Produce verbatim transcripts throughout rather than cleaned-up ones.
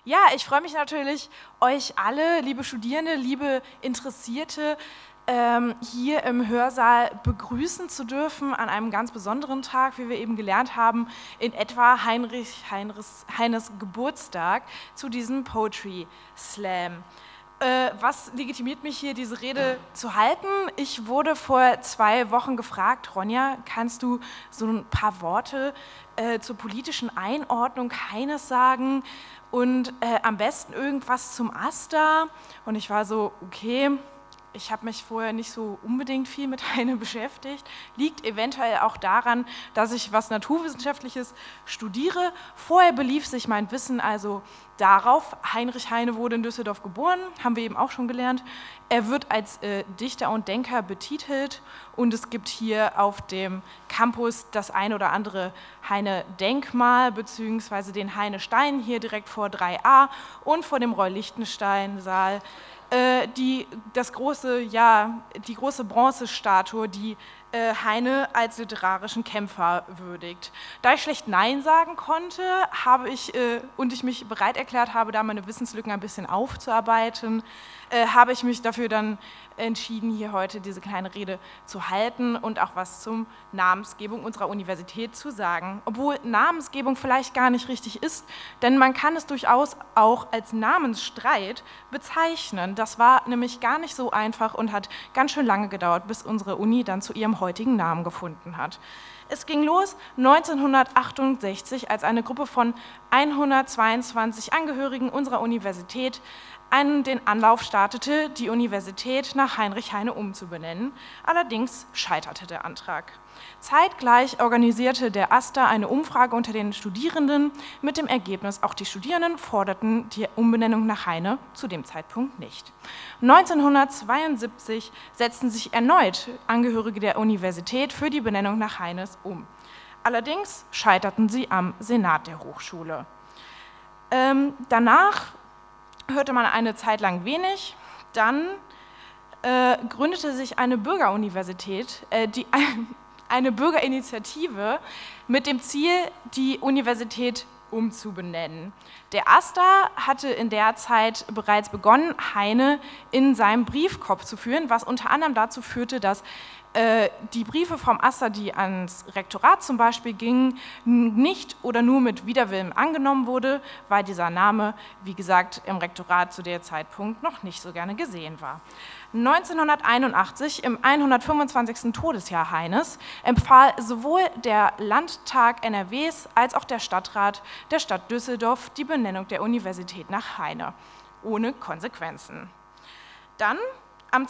Ja, ich freue mich natürlich, euch alle, liebe Studierende, liebe Interessierte, ähm, hier im Hörsaal begrüßen zu dürfen an einem ganz besonderen Tag, wie wir eben gelernt haben, in etwa Heinrich Heinrichs, Heines Geburtstag zu diesem Poetry Slam. Äh, was legitimiert mich hier, diese Rede zu halten? Ich wurde vor zwei Wochen gefragt, Ronja, kannst du so ein paar Worte äh, zur politischen Einordnung Heines sagen und äh, am besten irgendwas zum Aster? Und ich war so, okay, ich habe mich vorher nicht so unbedingt viel mit Heine beschäftigt. Liegt eventuell auch daran, dass ich was Naturwissenschaftliches studiere. Vorher belief sich mein Wissen also darauf, Heinrich Heine wurde in Düsseldorf geboren, haben wir eben auch schon gelernt. Er wird als äh, Dichter und Denker betitelt und es gibt hier auf dem Campus das ein oder andere Heine-Denkmal beziehungsweise den Heine-Stein hier direkt vor drei a und vor dem Roy-Lichtenstein-Saal äh, die, das große, ja, die große Bronzestatue, die äh, Heine als literarischen Kämpfer würdigt. Da ich schlecht Nein sagen konnte habe ich, äh, und ich mich bereit erklärt habe, da meine Wissenslücken ein bisschen aufzuarbeiten, äh, habe ich mich dafür dann entschieden, hier heute diese kleine Rede zu halten und auch was zum Namensgebung unserer Universität zu sagen. Obwohl Namensgebung vielleicht gar nicht richtig ist, denn man kann es durchaus auch als Namensstreit bezeichnen. Das war nämlich gar nicht so einfach und hat ganz schön lange gedauert, bis unsere Uni dann zu ihrem heutigen Namen gefunden hat. Es ging los neunzehnhundertachtundsechzig, als eine Gruppe von hundertzweiundzwanzig Angehörigen unserer Universität einen den Anlauf startete, die Universität nach Heinrich Heine umzubenennen. Allerdings scheiterte der Antrag. Zeitgleich organisierte der AStA eine Umfrage unter den Studierenden mit dem Ergebnis, auch die Studierenden forderten die Umbenennung nach Heine zu dem Zeitpunkt nicht. neunzehnhundertzweiundsiebzig setzten sich erneut Angehörige der Universität für die Benennung nach Heines um. Allerdings scheiterten sie am Senat der Hochschule. Ähm, danach hörte man eine Zeit lang wenig, dann äh, gründete sich eine Bürgeruniversität, äh, die, eine Bürgerinitiative mit dem Ziel, die Universität umzubenennen. Der AStA hatte in der Zeit bereits begonnen, Heine in seinem Briefkopf zu führen, was unter anderem dazu führte, dass äh, die Briefe vom AStA, die ans Rektorat zum Beispiel gingen, nicht oder nur mit Widerwillen angenommen wurde, weil dieser Name, wie gesagt, im Rektorat zu dem Zeitpunkt noch nicht so gerne gesehen war. neunzehnhunderteinundachtzig, im hundertfünfundzwanzigsten Todesjahr Heines, empfahl sowohl der Landtag N R Ws als auch der Stadtrat der Stadt Düsseldorf die Benennung der Universität nach Heine, ohne Konsequenzen. Dann, am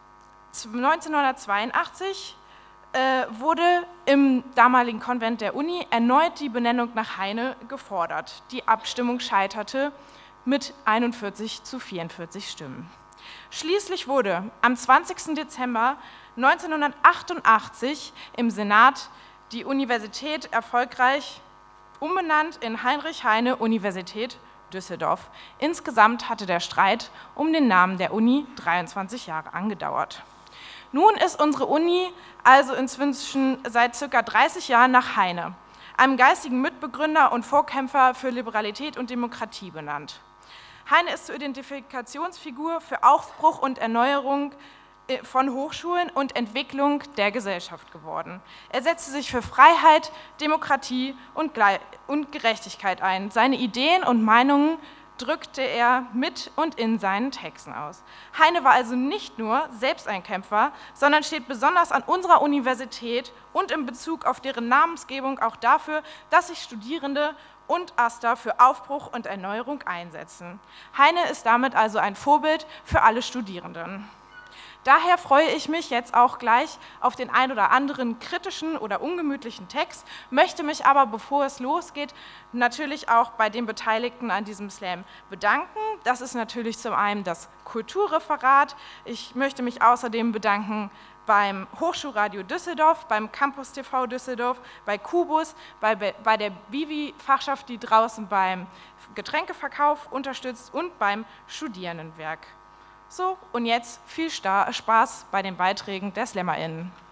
neunzehnhundertzweiundachtzig, äh, wurde im damaligen Konvent der Uni erneut die Benennung nach Heine gefordert. Die Abstimmung scheiterte mit einundvierzig zu vierundvierzig Stimmen. Schließlich wurde am zwanzigsten Dezember neunzehnhundertachtundachtzig im Senat die Universität erfolgreich umbenannt in Heinrich Heine Universität Düsseldorf. Insgesamt hatte der Streit um den Namen der Uni dreiundzwanzig Jahre angedauert. Nun ist unsere Uni also inzwischen seit circa dreißig Jahren nach Heine, einem geistigen Mitbegründer und Vorkämpfer für Liberalität und Demokratie, benannt. Heine ist zur Identifikationsfigur für Aufbruch und Erneuerung von Hochschulen und Entwicklung der Gesellschaft geworden. Er setzte sich für Freiheit, Demokratie und Gerechtigkeit ein. Seine Ideen und Meinungen drückte er mit und in seinen Texten aus. Heine war also nicht nur selbst ein Kämpfer, sondern steht besonders an unserer Universität und in Bezug auf deren Namensgebung auch dafür, dass sich Studierende und AStA für Aufbruch und Erneuerung einsetzen. Heine ist damit also ein Vorbild für alle Studierenden. Daher freue ich mich jetzt auch gleich auf den ein oder anderen kritischen oder ungemütlichen Text, möchte mich aber, bevor es losgeht, natürlich auch bei den Beteiligten an diesem Slam bedanken. Das ist natürlich zum einen das Kulturreferat. Ich möchte mich außerdem bedanken beim Hochschulradio Düsseldorf, beim Campus T V Düsseldorf, bei Kubus, bei, bei der Bivi-Fachschaft, die draußen beim Getränkeverkauf unterstützt und beim Studierendenwerk. So, und jetzt viel Spaß bei den Beiträgen der SlammerInnen.